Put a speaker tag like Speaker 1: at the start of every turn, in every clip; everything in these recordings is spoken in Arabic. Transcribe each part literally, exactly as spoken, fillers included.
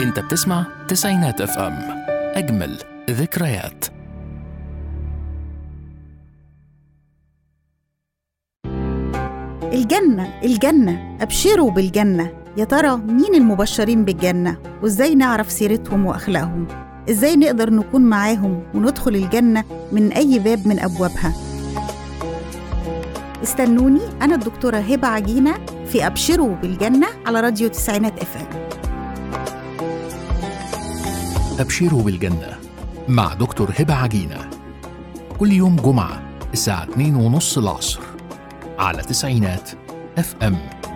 Speaker 1: انت بتسمع تسعينات اف ام، اجمل ذكريات.
Speaker 2: الجنة الجنة أبشروا بالجنة. يا ترى مين المبشرين بالجنة؟ وإزاي نعرف سيرتهم وأخلاقهم؟ إزاي نقدر نكون معاهم وندخل الجنة من أي باب من أبوابها؟ استنوني أنا الدكتورة هبة عجينة في أبشروا بالجنة على راديو تسعينات اف ام.
Speaker 1: أبشروا بالجنة مع دكتور هبة عجينة، كل يوم جمعة الساعة اتنين ونص العصر على تسعينات اف ام.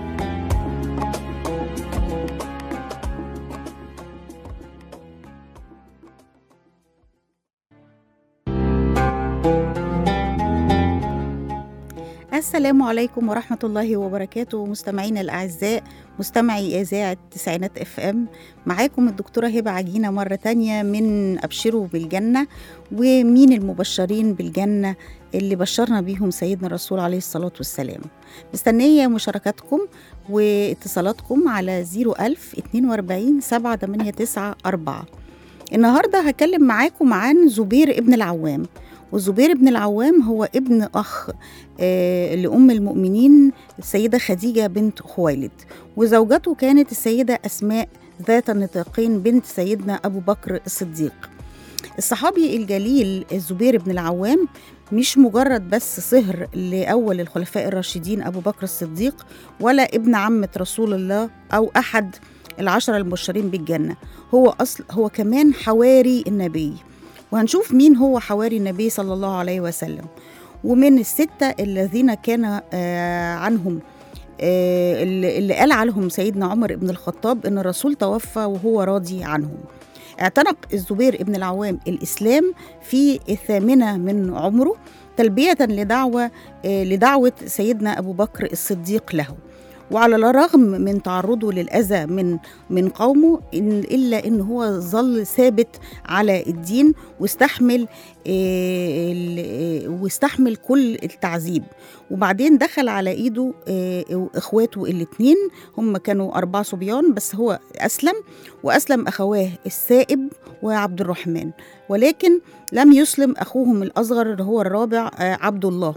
Speaker 2: السلام عليكم ورحمة الله وبركاته، مستمعينا الأعزاء، مستمعي إذاعة تسعينات اف ام. معاكم الدكتورة هبة عجينة مرة تانية من أبشروا بالجنة. ومين المبشرين بالجنة اللي بشرنا بيهم سيدنا الرسول عليه الصلاة والسلام؟ مستنية مشاركاتكم واتصالاتكم على زيرو ألف اتنين واربعين سبعة تمانية تسعة أربعة. النهاردة هكلم معاكم عن زبير ابن العوام. وزبير ابن العوام هو ابن أخ آه لأم المؤمنين السيدة خديجة بنت خويلد، وزوجته كانت السيدة أسماء ذات النطاقين بنت سيدنا أبو بكر الصديق. الصحابي الجليل الزبير بن العوام مش مجرد بس صهر لأول الخلفاء الراشدين أبو بكر الصديق، ولا ابن عمة رسول الله أو أحد العشرة المبشرين بالجنة، هو أصل هو كمان حواري النبي. وهنشوف مين هو حواري النبي صلى الله عليه وسلم. ومن الستة الذين كان آه عنهم آه اللي قال عنهم سيدنا عمر بن الخطاب إن الرسول توفى وهو راضي عنهم. اعتنق الزبير بن العوام الإسلام في الثامنة من عمره تلبية لدعوة آه لدعوة سيدنا أبو بكر الصديق له. وعلى الرغم من تعرضه للأذى من من قومه إن إلا إن هو ظل ثابت على الدين واستحمل واستحمل كل التعذيب. وبعدين دخل على إيده إخواته الاثنين، هم كانوا أربع صبيان بس هو أسلم، وأسلم أخواه السائب وعبد الرحمن، ولكن لم يسلم أخوهم الأصغر اللي هو الرابع عبد الله.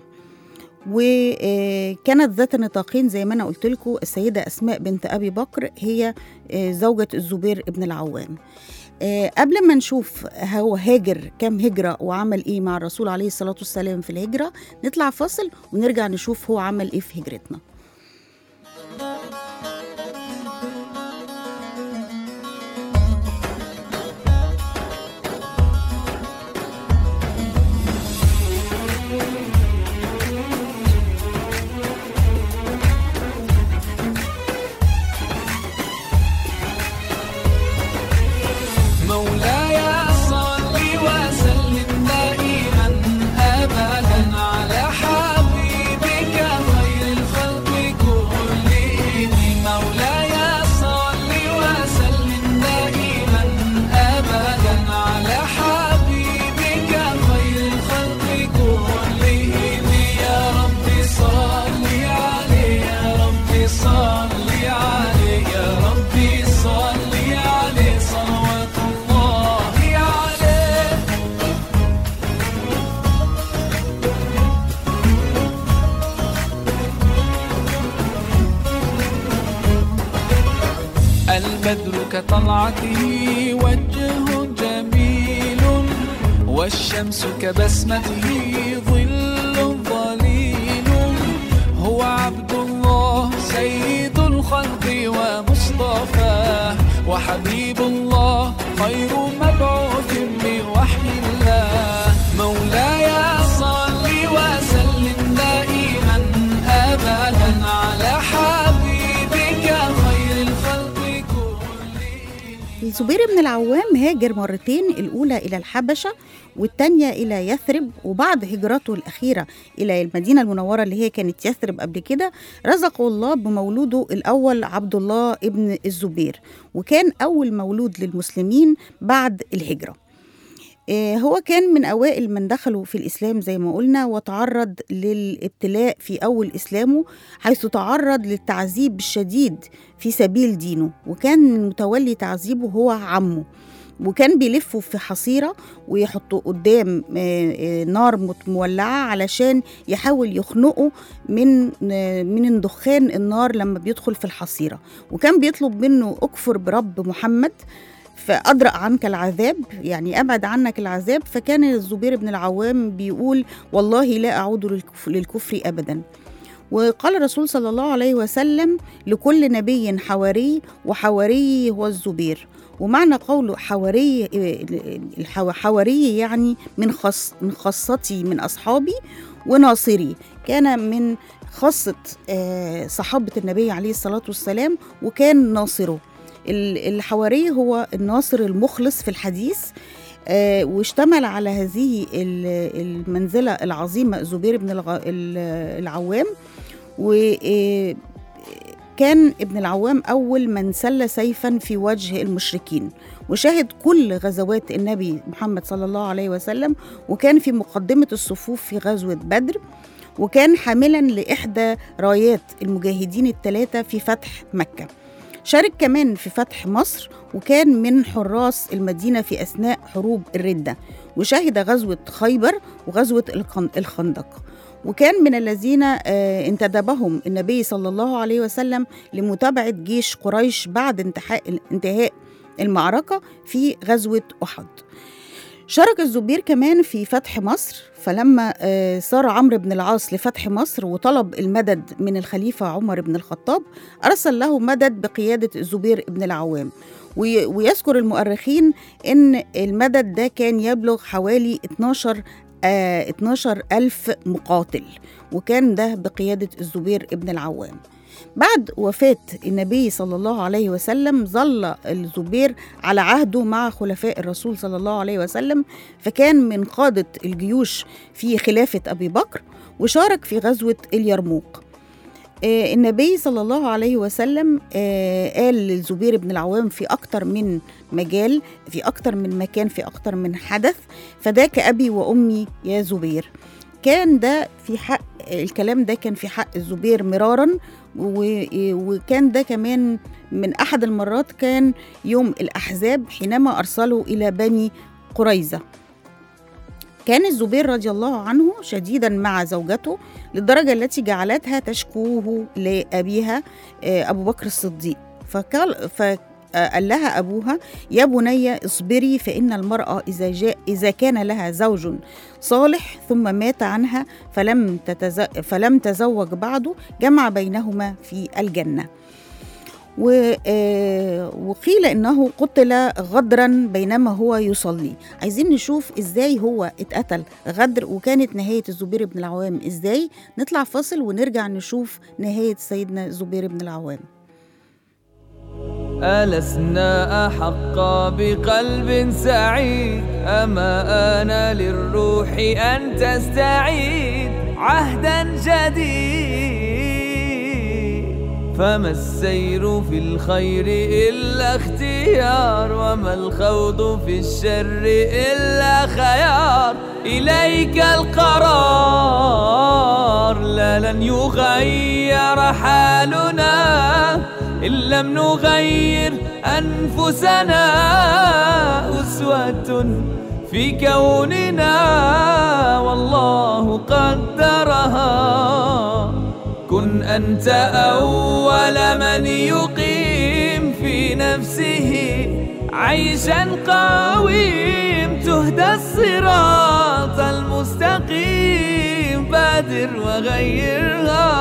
Speaker 2: وكانت ذات نطاقين زي ما أنا قلت لكم السيدة أسماء بنت أبي بكر هي زوجة الزبير ابن العوام. قبل ما نشوف هو هاجر كم هجرة وعمل إيه مع الرسول عليه الصلاة والسلام في الهجرة، نطلع فاصل ونرجع نشوف هو عمل إيه في هجرتنا.
Speaker 3: البدر كطلعته وجهه جميل، والشمس كبسمته ظل ظليل. هو عبد الله سيد الخلق ومصطفاه، وحبيب الله خير مبعوث بوحي الله. مولاي صل وسلم دائما أبدا على حبيبك خير الخلق.
Speaker 2: الزبير بن العوام هاجر مرتين، الأولى إلى الحبشة والتانية إلى يثرب. وبعد هجرته الأخيرة إلى المدينة المنورة اللي هي كانت يثرب قبل كده، رزقه الله بمولوده الأول عبد الله ابن الزبير، وكان أول مولود للمسلمين بعد الهجرة. هو كان من أوائل من دخلوا في الإسلام زي ما قلنا، وتعرض للابتلاء في أول إسلامه، حيث تعرض للتعذيب الشديد في سبيل دينه، وكان متولي تعذيبه هو عمه، وكان بيلفوا في حصيرة ويحطوا قدام نار مولعة علشان يحاول يخنقه من من دخان النار لما بيدخل في الحصيرة، وكان بيطلب منه أكفر برب محمد فأدرأ عنك العذاب، يعني أبعد عنك العذاب. فكان الزبير بن العوام بيقول والله لا أعود للكفر أبدا. وقال الرسول صلى الله عليه وسلم لكل نبي حواري، وحواري هو الزبير. ومعنى قوله حواري، حواري يعني من خاص من خاصتي من أصحابي وناصري، كان من خاصة صحابة النبي عليه الصلاة والسلام وكان ناصره. الحواري هو الناصر المخلص في الحديث، واشتمل على هذه المنزلة العظيمة زبير بن العوام. وكان ابن العوام أول من سل سيفا في وجه المشركين، وشاهد كل غزوات النبي محمد صلى الله عليه وسلم، وكان في مقدمة الصفوف في غزوة بدر، وكان حاملا لإحدى رايات المجاهدين الثلاثة في فتح مكة. شارك كمان في فتح مصر، وكان من حراس المدينة في أثناء حروب الردة، وشهد غزوة خيبر وغزوة الخندق، وكان من الذين انتدبهم النبي صلى الله عليه وسلم لمتابعة جيش قريش بعد انتهاء المعركة في غزوة أحد. شارك الزبير كمان في فتح مصر، فلما صار عمرو بن العاص لفتح مصر وطلب المدد من الخليفة عمر بن الخطاب، أرسل له مدد بقيادة الزبير بن العوام. ويذكر المؤرخين أن المدد ده كان يبلغ حوالي اتناشر ألف مقاتل، وكان ده بقيادة الزبير بن العوام. بعد وفاة النبي صلى الله عليه وسلم ظل الزبير على عهده مع خلفاء الرسول صلى الله عليه وسلم، فكان من قادة الجيوش في خلافة أبي بكر، وشارك في غزوة اليرموك. آه النبي صلى الله عليه وسلم آه قال للزبير بن العوام في أكتر من مجال، في أكتر من مكان، في أكتر من حدث: فداك أبي وأمي يا زبير. كان ده في حق، الكلام ده كان في حق الزبير مرارا، وكان ده كمان من أحد المرات كان يوم الأحزاب حينما أرسلوا إلى بني قريظة. كان الزبير رضي الله عنه شديدا مع زوجته للدرجة التي جعلتها تشكوه لأبيها أبو بكر الصديق، فقال فقال لها أبوها: يا بني اصبري، فإن المرأة إذا, جاء إذا كان لها زوج صالح ثم مات عنها فلم, تتز... فلم تزوج بعده جمع بينهما في الجنة. وقيل إنه قتل غدرا بينما هو يصلي. عايزين نشوف إزاي هو اتقتل غدر، وكانت نهاية الزبير بن العوام إزاي. نطلع فاصل ونرجع نشوف نهاية سيدنا الزبير بن العوام.
Speaker 3: ألسنا أحق بقلب سعيد، أما آن للروح أن تستعيد عهدا جديد، فما السير في الخير إلا اختيار، وما الخوض في الشر إلا خيار. إليك القرار، لا لن يغير حالنا إن لم نغير أنفسنا، أسوة في كوننا والله قدرها. كن أنت أول من يقيم في نفسه عيشا قويم، تهدى الصراط المستقيم، بادر وغيرها.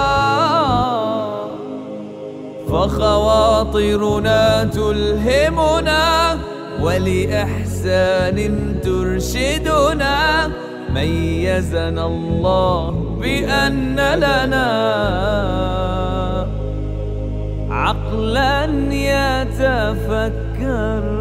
Speaker 3: فخواطرنا تلهمنا ولإحسان ترشدنا، ميزنا الله بأن لنا عقلا يتفكر.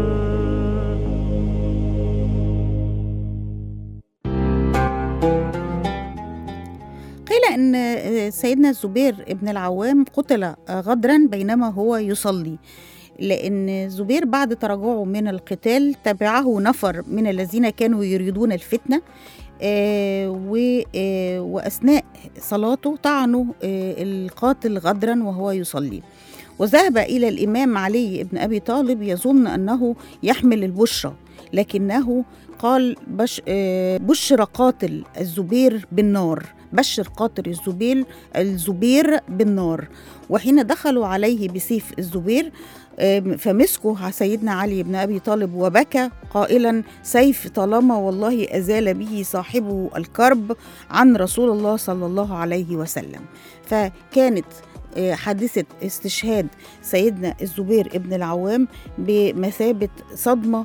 Speaker 2: قيل أن سيدنا الزبير بن العوام قتل غدرا بينما هو يصلي. لأن الزبير بعد تراجعه من القتال تبعه نفر من الذين كانوا يريدون الفتنة، آه آه وأثناء صلاته طعنوا آه القاتل غدرا وهو يصلي، وذهب إلى الإمام علي بن أبي طالب يظن أنه يحمل البشرى، لكنه قال بش آه بشر قاتل الزبير بالنار، بشر قاتل الزبير الزبير بالنار. وحين دخلوا عليه بسيف الزبير فمسكه سيدنا علي بن أبي طالب وبكى قائلا: سيف طالما والله أزال به صاحبه الكرب عن رسول الله صلى الله عليه وسلم. فكانت حادثة استشهاد سيدنا الزبير ابن العوام بمثابة صدمة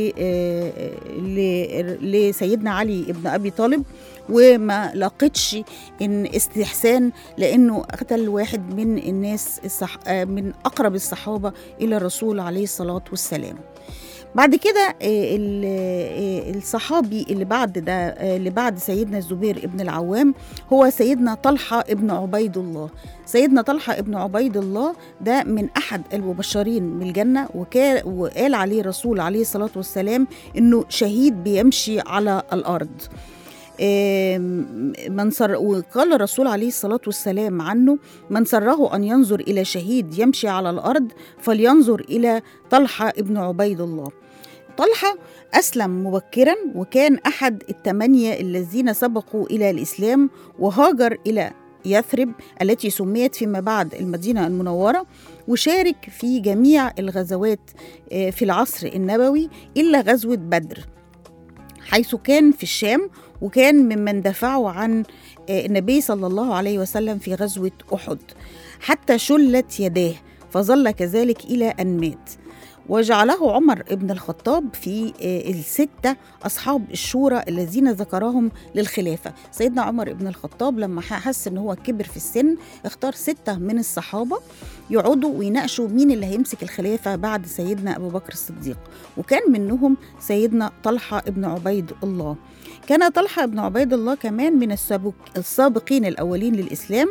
Speaker 2: لسيدنا علي ابن أبي طالب، وما لقتش إن استحسان لأنه قتل واحد من الناس الصح... من أقرب الصحابة إلى الرسول عليه الصلاة والسلام. بعد كده الصحابي اللي بعد ده اللي بعد سيدنا الزبير ابن العوام هو سيدنا طلحة ابن عبيد الله. سيدنا طلحة ابن عبيد الله ده من أحد المبشرين بالجنة، وقال عليه الرسول عليه الصلاة والسلام إنه شهيد بيمشي على الأرض. من سر وقال الرسول عليه الصلاة والسلام عنه: من سره أن ينظر إلى شهيد يمشي على الأرض فلينظر إلى طلحة ابن عبيد الله. طلحة أسلم مبكرا، وكان أحد الثمانية الذين سبقوا إلى الإسلام، وهاجر إلى يثرب التي سميت فيما بعد المدينة المنورة، وشارك في جميع الغزوات في العصر النبوي إلا غزوة بدر، حيث كان في الشام، وكان ممن دفعوا عن النبي صلى الله عليه وسلم في غزوة أحد حتى شلت يداه، فظل كذلك إلى أن مات. وجعله عمر بن الخطاب في الستة أصحاب الشورى الذين ذكرهم للخلافة. سيدنا عمر بن الخطاب لما حس أنه هو كبر في السن اختار ستة من الصحابة يقعدوا ويناقشوا مين اللي هيمسك الخلافة بعد سيدنا أبو بكر الصديق، وكان منهم سيدنا طلحة بن عبيد الله. كان طلحة بن عبيد الله كمان من السابقين الأولين للإسلام،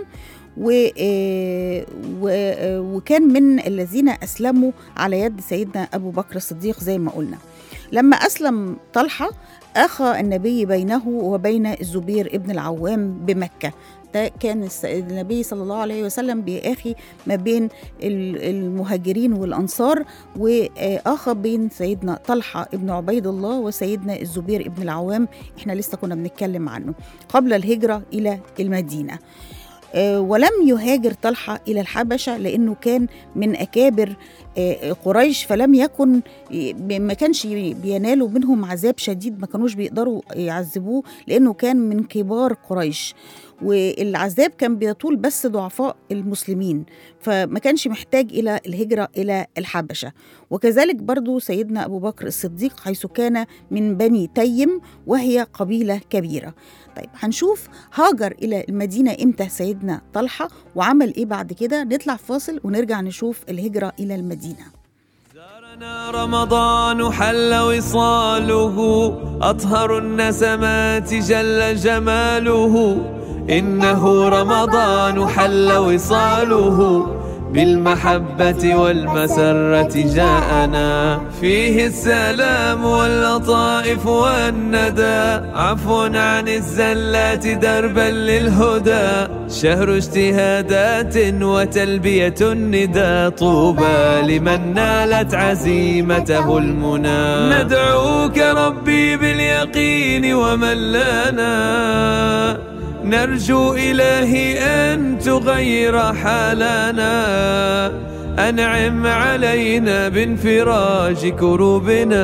Speaker 2: وكان من الذين أسلموا على يد سيدنا أبو بكر الصديق زي ما قلنا. لما أسلم طلحة أخى النبي بينه وبين الزبير ابن العوام بمكة. ده كان النبي صلى الله عليه وسلم بيأخي ما بين المهاجرين والأنصار، وآخى بين سيدنا طلحة ابن عبيد الله وسيدنا الزبير ابن العوام، احنا لسه كنا بنتكلم عنه قبل الهجرة إلى المدينة. ولم يهاجر طلحة إلى الحبشة لأنه كان من أكابر قريش، فلم يكن ما كانش بينالوا منهم عذاب شديد، ما كانوش بيقدروا يعذبوه لأنه كان من كبار قريش، والعذاب كان بيطول بس ضعفاء المسلمين، فما كانش محتاج إلى الهجرة إلى الحبشة. وكذلك برضو سيدنا أبو بكر الصديق حيث كان من بني تيم وهي قبيلة كبيرة. طيب هنشوف هاجر إلى المدينة إمتى سيدنا طلحة وعمل إيه بعد كده. نطلع فاصل ونرجع نشوف الهجرة إلى المدينة.
Speaker 3: زارنا رمضان حل وصاله، أطهر النسمات جل جماله، إنه رمضان حل وصاله، بالمحبة والمسرة جاءنا، فيه السلام واللطائف والندى، عفو عن الزلات دربا للهدى، شهر اجتهادات وتلبية الندى، طوبى لمن نالت عزيمته المنى. ندعوك ربي باليقين ومن لنا، نرجو إلهي أن تغير حالنا، أنعم علينا بانفراج كروبنا،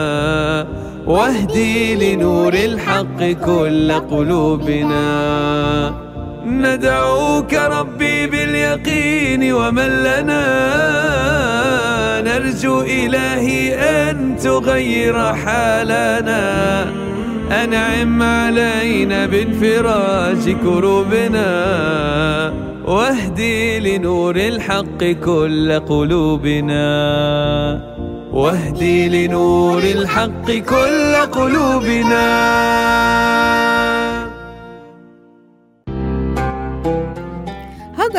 Speaker 3: واهدي لنور الحق كل قلوبنا. ندعوك ربي باليقين ومن لنا، نرجو إلهي أن تغير حالنا، أنعم علينا بانفراج كروبنا، واهدي لنور الحق كل قلوبنا، واهدي لنور الحق كل قلوبنا.
Speaker 2: هاجر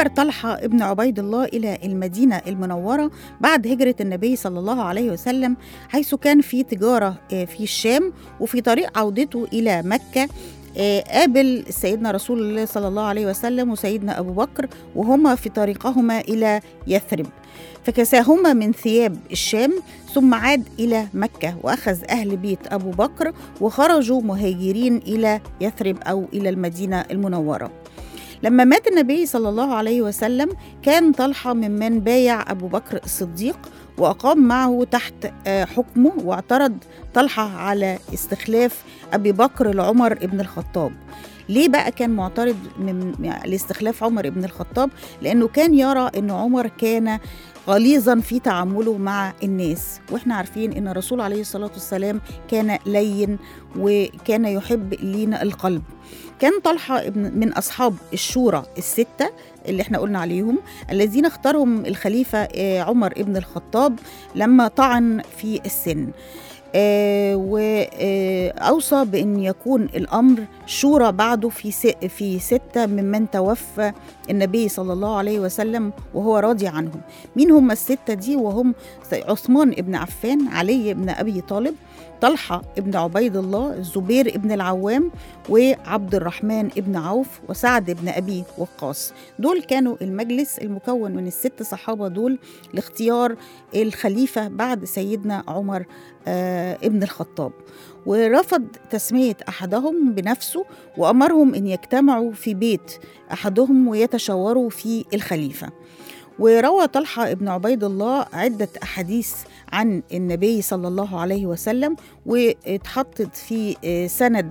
Speaker 2: هاجر طلحة ابن عبيد الله إلى المدينة المنورة بعد هجرة النبي صلى الله عليه وسلم، حيث كان في تجارة في الشام، وفي طريق عودته إلى مكة قابل سيدنا رسول الله صلى الله عليه وسلم وسيدنا أبو بكر وهما في طريقهما إلى يثرب، فكساهما من ثياب الشام، ثم عاد إلى مكة وأخذ أهل بيت أبو بكر وخرجوا مهاجرين إلى يثرب أو إلى المدينة المنورة. لما مات النبي صلى الله عليه وسلم كان طلحة ممن بايع أبو بكر الصديق وأقام معه تحت حكمه، واعترض طلحة على استخلاف أبي بكر لعمر ابن الخطاب. ليه بقى كان معترض من لاستخلاف عمر ابن الخطاب؟ لأنه كان يرى أن عمر كان غليظا في تعامله مع الناس، واحنا عارفين ان الرسول عليه الصلاة والسلام كان لين وكان يحب لين القلب. كان طلحة من أصحاب الشورى الستة اللي احنا قلنا عليهم الذين اختارهم الخليفة عمر ابن الخطاب لما طعن في السن، آه وأوصى بأن يكون الأمر شورى بعده في في ستة ممن توفى النبي صلى الله عليه وسلم وهو راضي عنهم. مين هم الستة دي؟ وهم عثمان ابن عفان، علي ابن أبي طالب، طلحة ابن عبيد الله، الزبير ابن العوام، وعبد الرحمن ابن عوف، وسعد ابن أبي وقاص. دول كانوا المجلس المكون من الست صحابة دول لاختيار الخليفة بعد سيدنا عمر آه ابن الخطاب، ورفض تسمية أحدهم بنفسه وأمرهم أن يجتمعوا في بيت أحدهم ويتشاوروا في الخليفة. وروى طلحة ابن عبيد الله عدة أحاديث عن النبي صلى الله عليه وسلم، واتحطت في سند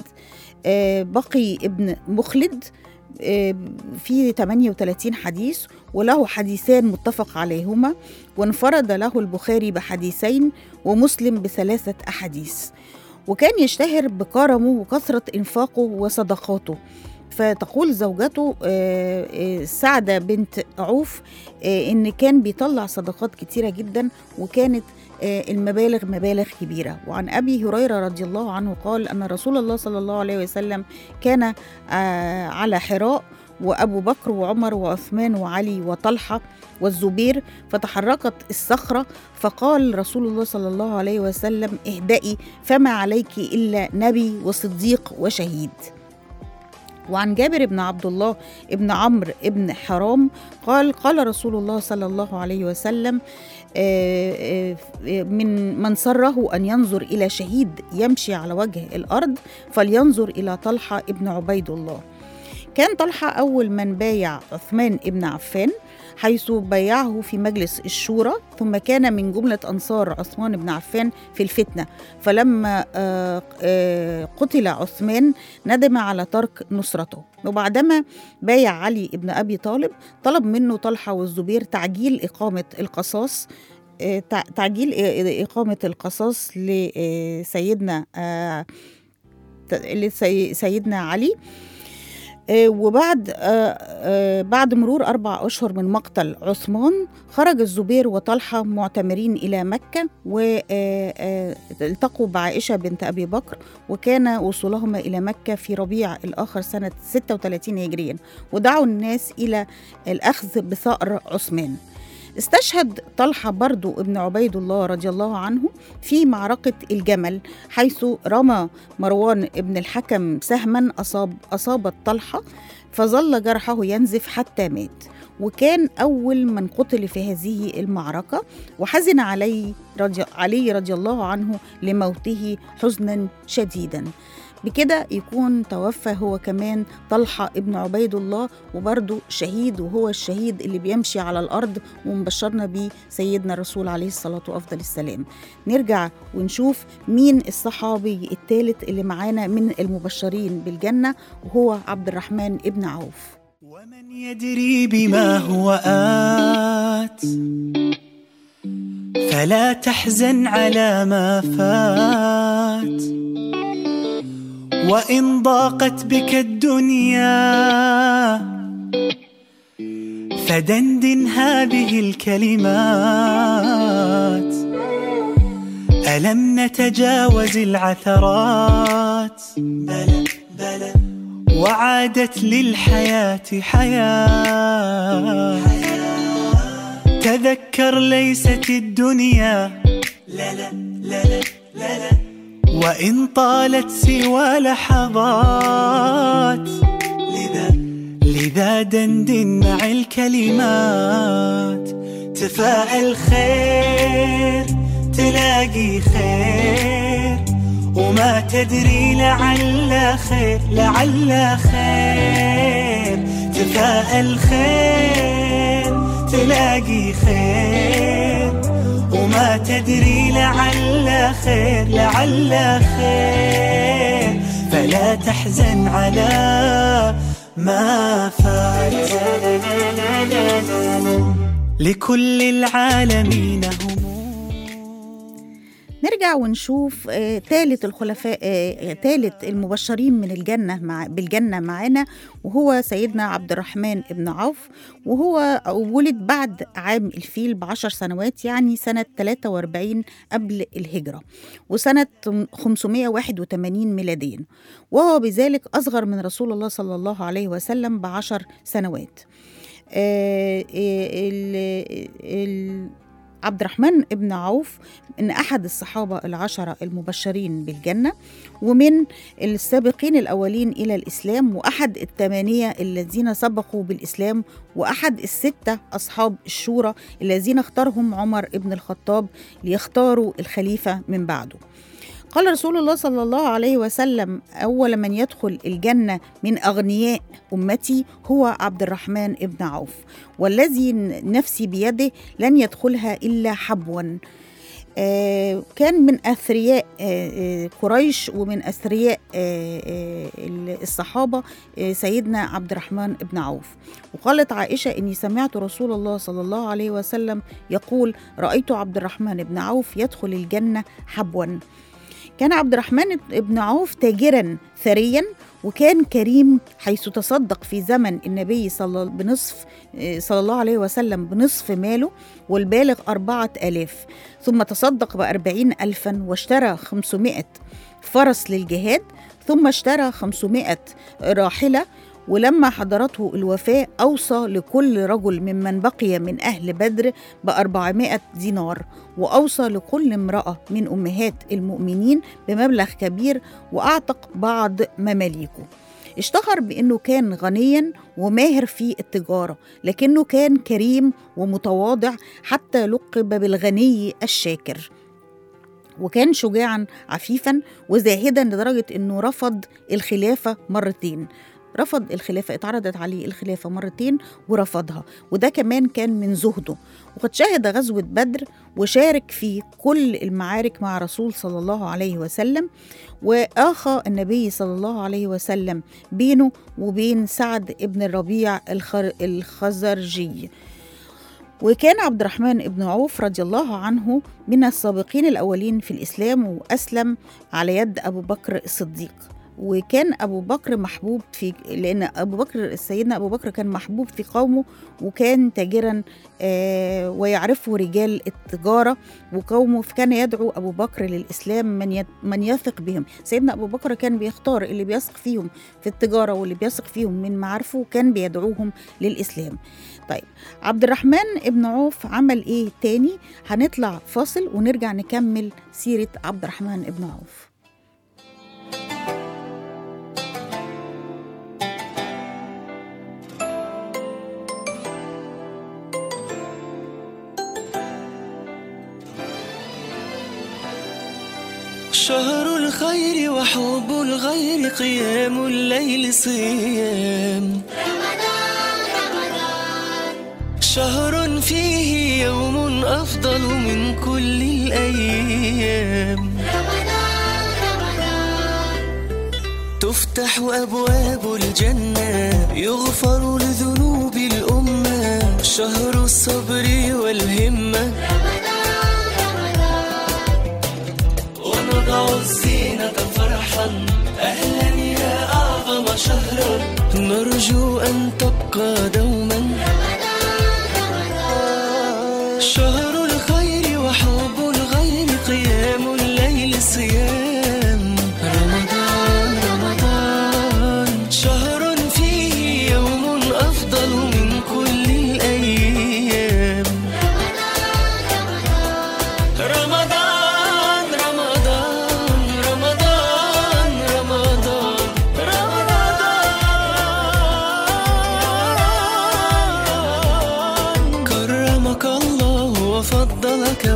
Speaker 2: بقي ابن مخلد في ثمانية وثلاثين حديث، وله حديثان متفق عليهما، وانفرد له البخاري بحديثين ومسلم بثلاثة أحاديث. وكان يشتهر بكرمه وكثرة إنفاقه وصدقاته. فتقول زوجته سعدة بنت عوف إن كان بيطلع صدقات كتيرة جدا، وكانت المبالغ مبالغ كبيرة. وعن أبي هريرة رضي الله عنه قال أن رسول الله صلى الله عليه وسلم كان على حراء وأبو بكر وعمر وعثمان وعلي وطلحة والزبير، فتحركت الصخرة، فقال رسول الله صلى الله عليه وسلم: اهدئي، فما عليك إلا نبي وصديق وشهيد. وعن جابر بن عبد الله ابن عمرو ابن حرام قال: قال رسول الله صلى الله عليه وسلم: من من سره أن ينظر إلى شهيد يمشي على وجه الأرض فلينظر إلى طلحة ابن عبيد الله. كان طلحة أول من بايع عثمان ابن عفان، حيث بايعه في مجلس الشورى، ثم كان من جملة أنصار عثمان بن عفان في الفتنة. فلما قتل عثمان ندم على ترك نصرته. وبعدما بايع علي ابن أبي طالب طلب منه طلحة والزبير تعجيل إقامة القصاص تعجيل إقامة القصاص لسيدنا لسيدنا علي. وبعد بعد مرور أربع أشهر من مقتل عثمان خرج الزبير وطلحة معتمرين إلى مكة، والتقوا بعائشة بنت أبي بكر، وكان وصولهما إلى مكة في ربيع الآخر سنة ستة وثلاثين هجريا، ودعوا الناس إلى الأخذ بثأر عثمان. استشهد طلحة برضو ابن عبيد الله رضي الله عنه في معركة الجمل، حيث رمى مروان ابن الحكم سهما أصاب أصابت طلحة، فظل جرحه ينزف حتى مات. وكان أول من قتل في هذه المعركة، وحزن علي رضي, علي رضي الله عنه لموته حزنا شديدا. بكده يكون توفى هو كمان طلحة ابن عبيد الله، وبرضه شهيد، وهو الشهيد اللي بيمشي على الأرض ومبشرنا بيه سيدنا الرسول عليه الصلاة وأفضل السلام. نرجع ونشوف مين الصحابي الثالث اللي معانا من المبشرين بالجنة، وهو عبد الرحمن ابن عوف.
Speaker 4: ومن يدري بما هو آت فلا تحزن على ما فات، وإن ضاقت بك الدنيا فدندن هذه الكلمات: ألم نتجاوز العثرات بلى بلى وعادت للحياة حياة. تذكر ليست الدنيا لا لا لا لا لا لا وإن طالت سوى لحظات، لذا لذا دندن مع الكلمات. تفاءل خير تلاقي خير، وما تدري لعل خير لعل خير. تفاءل خير تلاقي خير، وما تدري لعل خير لعل خير. فلا تحزن على ما فات، لكل العالمين هموم.
Speaker 2: نرجع ونشوف آه، ثالث الخلفاء آه، ثالث المبشرين من الجنة مع بالجنة معنا، وهو سيدنا عبد الرحمن بن عوف. وهو ولد بعد عام الفيل بعشر سنوات، يعني سنة ثلاثة وأربعين قبل الهجرة، وسنة خمسمائة وواحد وثمانين ميلاديا، وهو بذلك أصغر من رسول الله صلى الله عليه وسلم بعشر سنوات. آه، ال ال عبد الرحمن بن عوف من أحد الصحابة العشرة المبشرين بالجنة، ومن السابقين الأولين إلى الإسلام، وأحد الثمانية الذين سبقوا بالإسلام، وأحد الستة أصحاب الشورى الذين اختارهم عمر بن الخطاب ليختاروا الخليفة من بعده. قال رسول الله صلى الله عليه وسلم: أول من يدخل الجنة من أغنياء أمتي هو عبد الرحمن بن عوف، والذي نفسي بيده لن يدخلها إلا حبوا. آه كان من أثرياء آه قريش ومن أثرياء آه الصحابة آه سيدنا عبد الرحمن بن عوف. وقالت عائشة: إني سمعت رسول الله صلى الله عليه وسلم يقول: رأيت عبد الرحمن بن عوف يدخل الجنة حبوا. كان عبد الرحمن بن عوف تاجرا ثريا، وكان كريم، حيث تصدق في زمن النبي صلى بنصف صلى الله عليه وسلم بنصف ماله، والبالغ أربعة آلاف، ثم تصدق بأربعين ألفا، واشترى خمسمائة فرس للجهاد، ثم اشترى خمسمائة راحلة. ولما حضرته الوفاة أوصى لكل رجل ممن بقي من أهل بدر بأربعمائة دينار، وأوصى لكل امرأة من أمهات المؤمنين بمبلغ كبير، وأعتق بعض مماليكه. اشتهر بأنه كان غنيا وماهر في التجارة، لكنه كان كريم ومتواضع، حتى لقب بالغني الشاكر. وكان شجاعا عفيفا وزاهدا لدرجة أنه رفض الخلافة مرتين. رفض الخلافة، اتعرضت عليه الخلافة مرتين ورفضها، وده كمان كان من زهده. وقد شهد غزوة بدر وشارك في كل المعارك مع رسول صلى الله عليه وسلم، وآخى النبي صلى الله عليه وسلم بينه وبين سعد ابن الربيع الخزرجي. وكان عبد الرحمن بن عوف رضي الله عنه من السابقين الأولين في الإسلام، وأسلم على يد أبو بكر الصديق. وكان أبو بكر محبوب في لأن أبو بكر سيدنا أبو بكر كان محبوب في قومه، وكان تاجرا آه ويعرفه رجال التجارة وقومه، فكان يدعو أبو بكر للإسلام من من يثق بهم. سيدنا أبو بكر كان بيختار اللي بيثق فيهم في التجارة واللي بيثق فيهم من معارفه، وكان بيدعوهم للإسلام. طيب، عبد الرحمن ابن عوف عمل إيه تاني؟ هنطلع فاصل ونرجع نكمل سيرة عبد الرحمن ابن عوف.
Speaker 5: شهر الخير وحب الغير، قيام الليل صيام
Speaker 6: رمضان رمضان،
Speaker 5: شهر فيه يوم أفضل من كل الأيام.
Speaker 6: رمضان رمضان،
Speaker 5: تفتح أبواب الجنة، يغفر لذنوب الأمة، شهر الصبر والهمة. ونضع الزينة فرحا، أهلا يا أعظم شهر، نرجو أن تبقى دوما. شهر الخير وحب الغير، قيام الليل صيام رمضان رمضان، شهر فيه يوم أفضل من كل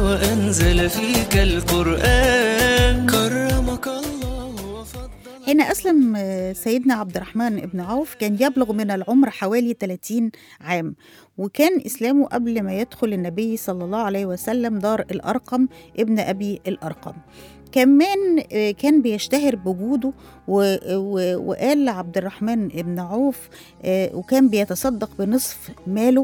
Speaker 5: وأنزل فيك القرآن كرمك الله وفضل.
Speaker 2: حين أسلم سيدنا عبد الرحمن بن عوف كان يبلغ من العمر حوالي ثلاثين عام، وكان إسلامه قبل ما يدخل النبي صلى الله عليه وسلم دار الأرقم ابن أبي الأرقم. كمان كان بيشتهر بوجوده، وقال عبد الرحمن بن عوف وكان بيتصدق بنصف ماله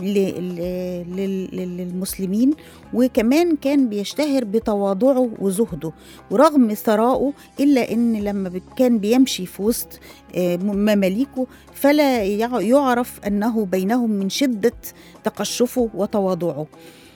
Speaker 2: للمسلمين، وكمان كان بيشتهر بتواضعه وزهده ورغم ثرائه، إلا أن لما كان بيمشي في وسط مماليكه فلا يعرف أنه بينهم من شدة تقشفه وتواضعه.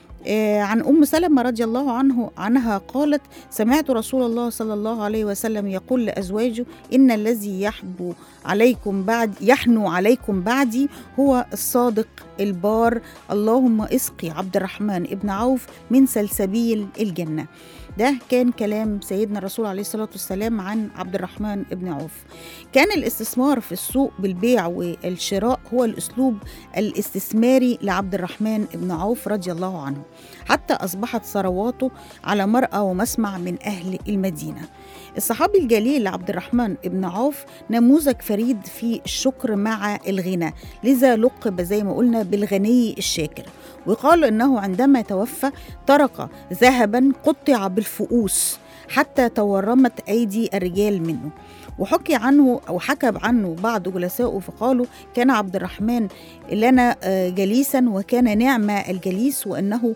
Speaker 2: عن أم سلمة رضي الله عنه عنها قالت: سمعت رسول الله صلى الله عليه وسلم يقول لأزواجه: إن الذي يحبو عليكم بعد يحنو عليكم بعدي هو الصادق البار، اللهم اسقي عبد الرحمن ابن عوف من سلسبيل الجنة. ده كان كلام سيدنا الرسول عليه الصلاة والسلام عن عبد الرحمن ابن عوف. كان الاستثمار في السوق بالبيع والشراء هو الأسلوب الاستثماري لعبد الرحمن ابن عوف رضي الله عنه، حتى أصبحت ثرواته على مرأى ومسمع من أهل المدينة. الصحابي الجليل عبد الرحمن ابن عوف نموذج فريد في الشكر مع الغنى، لذا لقب زي ما قلنا بالغني الشاكر. وقال إنه عندما توفى ترك ذهبا قطع بالفؤوس حتى تورمت أيدي الرجال منه. وحكي عنه أو حكى عنه بعض جلسائه فقالوا: كان عبد الرحمن لنا جليسا وكان نعم الجليس، وأنه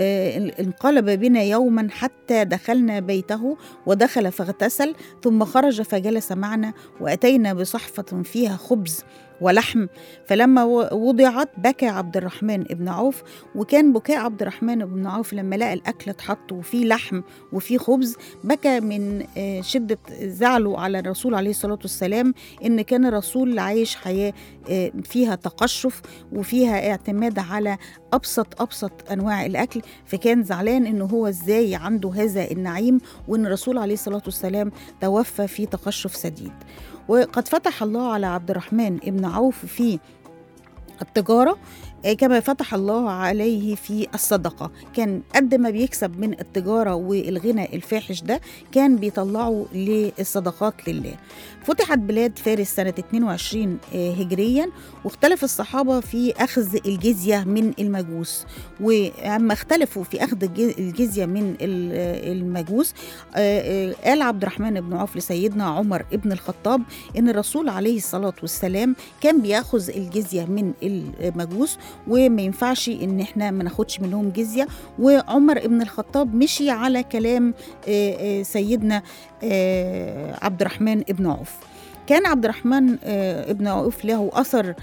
Speaker 2: انقلب بنا يوما حتى دخلنا بيته ودخل فاغتسل ثم خرج فجلس معنا، وأتينا بصحفة فيها خبز ولحم، فلما وضعت بكى عبد الرحمن ابن عوف. وكان بكاء عبد الرحمن ابن عوف لما لقى الأكل اتحط وفيه لحم وفيه خبز، بكى من شدة زعله على الرسول عليه الصلاة والسلام، إن كان الرسول عايش حياة فيها تقشف وفيها اعتماد على أبسط أبسط أنواع الأكل، فكان زعلان إنه هو إزاي عنده هذا النعيم، وإن الرسول عليه الصلاة والسلام توفى في تقشف شديد. وقد فتح الله على عبد الرحمن ابن عوف في التجارة كما فتح الله عليه في الصدقة. كان قد ما بيكسب من التجارة والغنى الفاحش ده كان بيطلعه للصدقات لله. فتحت بلاد فارس سنة اثنين وعشرين هجريا، واختلف الصحابة في أخذ الجزية من المجوس. وأما اختلفوا في أخذ الجزية من المجوس، قال عبد الرحمن بن عوف لسيدنا عمر ابن الخطاب إن الرسول عليه الصلاة والسلام كان بيأخذ الجزية من المجوس وما ينفعش إن احنا ما ناخدش منهم جزية. وعمر ابن الخطاب مشي على كلام سيدنا عبد الرحمن ابن عوف. كان عبد الرحمن ابن عوف له أثر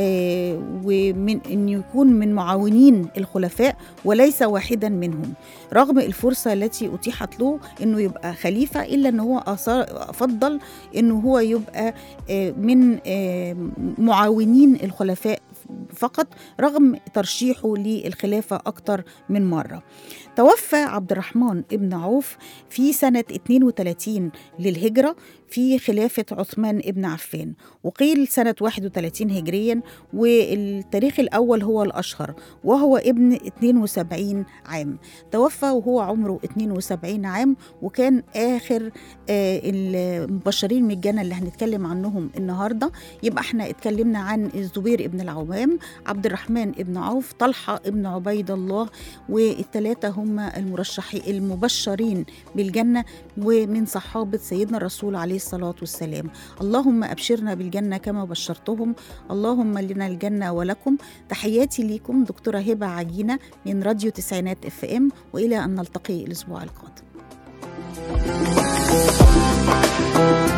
Speaker 2: ومن أن يكون من معاونين الخلفاء وليس واحدا منهم، رغم الفرصة التي أتيحت له أنه يبقى خليفة، إلا أنه هو أفضل أنه هو يبقى من معاونين الخلفاء فقط، رغم ترشيحه للخلافة أكثر من مرة. توفى عبد الرحمن ابن عوف في سنة اثنين وثلاثين للهجرة في خلافة عثمان ابن عفان، وقيل سنة واحد وثلاثين هجريا، والتاريخ الأول هو الأشهر وهو ابن اثنين وسبعين عام. توفى وهو عمره اثنين وسبعين عام، وكان آخر المبشرين من الجنة اللي هنتكلم عنهم النهاردة. يبقى احنا اتكلمنا عن الزبير ابن العوام، عبد الرحمن ابن عوف، طلحة ابن عبيد الله، والثلاثة هم المرشحين المبشرين بالجنة ومن صحابة سيدنا الرسول عليه الصلاة والسلام. اللهم أبشرنا بالجنة كما بشرتهم، اللهم لنا الجنة ولكم. تحياتي ليكم دكتورة هبة عجينة من راديو تسعينات اف ام، وإلى أن نلتقي الأسبوع القادم.